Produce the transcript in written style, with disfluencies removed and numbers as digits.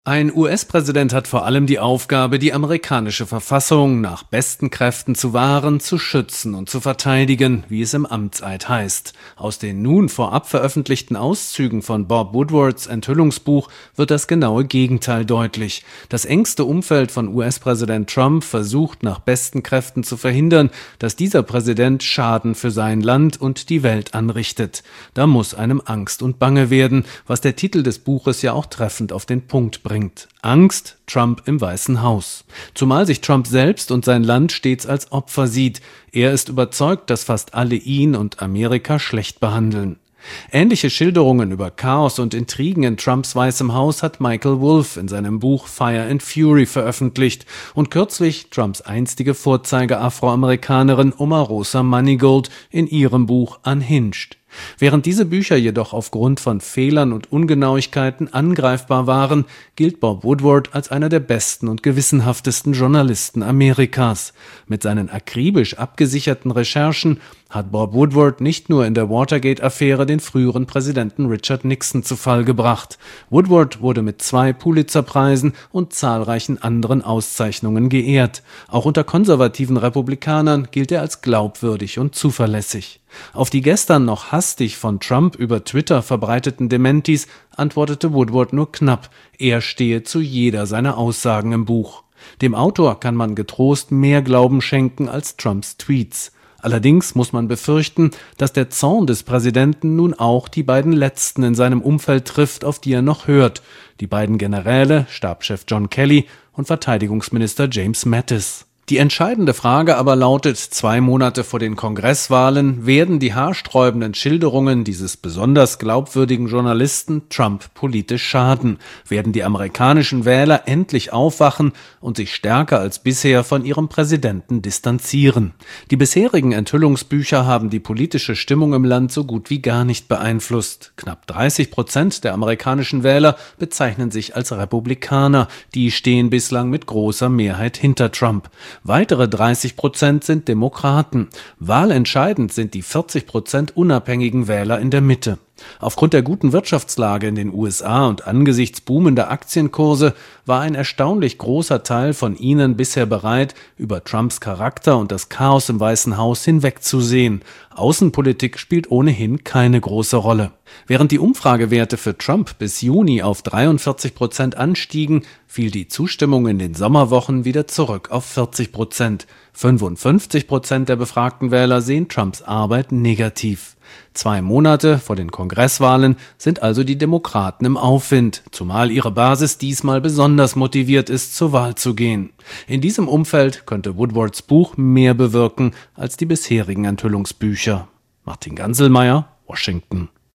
Ein US-Präsident hat vor allem die Aufgabe, die amerikanische Verfassung nach besten Kräften zu wahren, zu schützen und zu verteidigen, wie es im Amtseid heißt. Aus den nun vorab veröffentlichten Auszügen von Bob Woodwards Enthüllungsbuch wird das genaue Gegenteil deutlich. Das engste Umfeld von US-Präsident Trump versucht nach besten Kräften zu verhindern, dass dieser Präsident Schaden für sein Land und die Welt anrichtet. Da muss einem Angst und Bange werden, was der Titel des Buches ja auch treffend auf den Punkt bringt. Angst, Trump im Weißen Haus. Zumal sich Trump selbst und sein Land stets als Opfer sieht. Er ist überzeugt, dass fast alle ihn und Amerika schlecht behandeln. Ähnliche Schilderungen über Chaos und Intrigen in Trumps Weißem Haus hat Michael Wolff in seinem Buch Fire and Fury veröffentlicht und kürzlich Trumps einstige Vorzeige-Afroamerikanerin Omarosa Manigault in ihrem Buch Unhinged. Während diese Bücher jedoch aufgrund von Fehlern und Ungenauigkeiten angreifbar waren, gilt Bob Woodward als einer der besten und gewissenhaftesten Journalisten Amerikas. Mit seinen akribisch abgesicherten Recherchen hat Bob Woodward nicht nur in der Watergate-Affäre den früheren Präsidenten Richard Nixon zu Fall gebracht. Woodward wurde mit 2 Pulitzer-Preisen und zahlreichen anderen Auszeichnungen geehrt. Auch unter konservativen Republikanern gilt er als glaubwürdig und zuverlässig. Auf die gestern noch hastig von Trump über Twitter verbreiteten Dementis antwortete Woodward nur knapp, er stehe zu jeder seiner Aussagen im Buch. Dem Autor kann man getrost mehr Glauben schenken als Trumps Tweets. Allerdings muss man befürchten, dass der Zorn des Präsidenten nun auch die beiden Letzten in seinem Umfeld trifft, auf die er noch hört, die beiden Generäle, Stabschef John Kelly und Verteidigungsminister James Mattis. Die entscheidende Frage aber lautet, 2 Monate vor den Kongresswahlen, werden die haarsträubenden Schilderungen dieses besonders glaubwürdigen Journalisten Trump politisch schaden? Werden die amerikanischen Wähler endlich aufwachen und sich stärker als bisher von ihrem Präsidenten distanzieren? Die bisherigen Enthüllungsbücher haben die politische Stimmung im Land so gut wie gar nicht beeinflusst. Knapp 30% der amerikanischen Wähler bezeichnen sich als Republikaner. Die stehen bislang mit großer Mehrheit hinter Trump. Weitere 30% sind Demokraten. Wahlentscheidend sind die 40% unabhängigen Wähler in der Mitte. Aufgrund der guten Wirtschaftslage in den USA und angesichts boomender Aktienkurse war ein erstaunlich großer Teil von ihnen bisher bereit, über Trumps Charakter und das Chaos im Weißen Haus hinwegzusehen. Außenpolitik spielt ohnehin keine große Rolle. Während die Umfragewerte für Trump bis Juni auf 43% anstiegen, fiel die Zustimmung in den Sommerwochen wieder zurück auf 40%. 55% der befragten Wähler sehen Trumps Arbeit negativ. 2 Monate vor den Kongresswahlen sind also die Demokraten im Aufwind, zumal ihre Basis diesmal besonders motiviert ist, zur Wahl zu gehen. In diesem Umfeld könnte Woodwards Buch mehr bewirken als die bisherigen Enthüllungsbücher. Martin Ganselmeier, Washington.